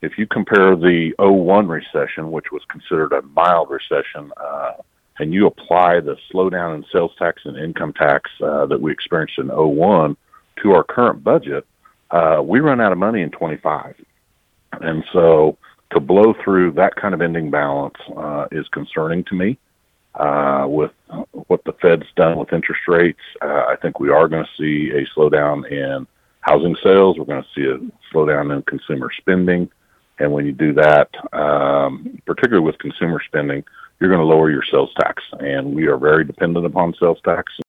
if you compare the '01 recession, which was considered a mild recession, and you apply the slowdown in sales tax and income tax that we experienced in '01 to our current budget, we run out of money in '25. And so to blow through that kind of ending balance is concerning to me. With what the Fed's done with interest rates, I think we are going to see a slowdown in housing sales. We're going to see a slowdown in consumer spending. And when you do that, particularly with consumer spending, you're going to lower your sales tax. And we are very dependent upon sales tax.